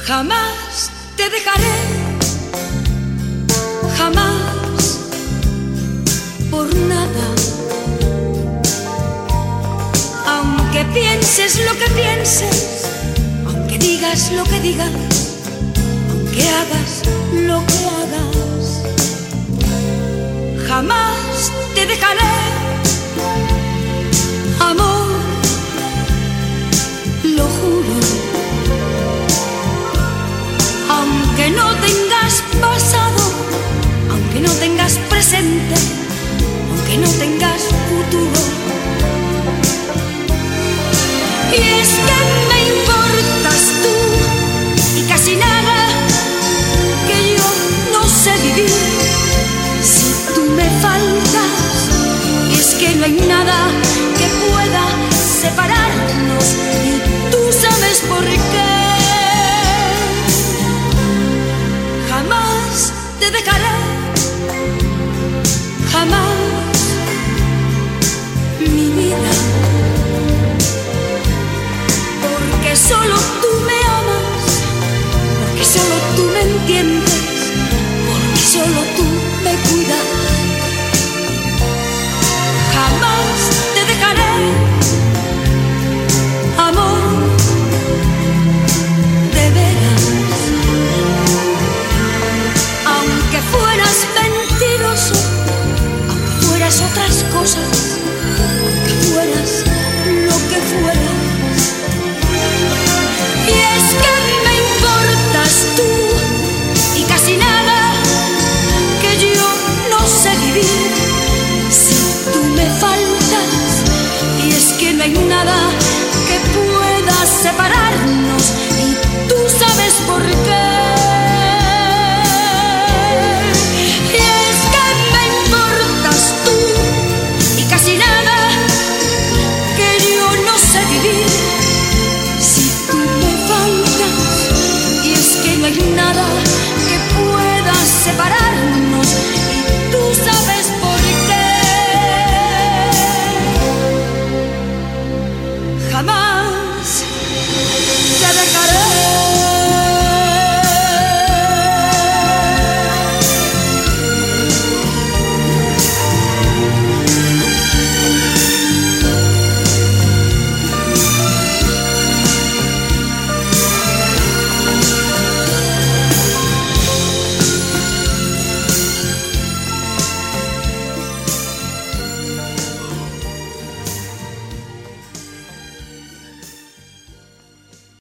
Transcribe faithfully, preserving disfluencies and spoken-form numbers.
Jamás te dejaré, jamás, por nada. Aunque pienses lo que pienses, aunque digas lo que digas, aunque hagas lo que hagas, jamás te dejaré, amor, lo juro. Aunque no tengas pasado, aunque no tengas presente, aunque no tengas futuro. Y es que me importas tú y casi nada, que yo no sé vivir si tú me faltas. Y es que no hay nada que pueda separarnos y tú sabes por qué. Jamás te dejaré, jamás, mi vida, porque solo tú me amas, porque solo tú me entiendes, porque solo tú me cuidas. Jamás te dejaré, amor, de veras. Aunque fueras mentiroso, aunque fueras otras cosas, aunque fueras lo que fueras. Y es que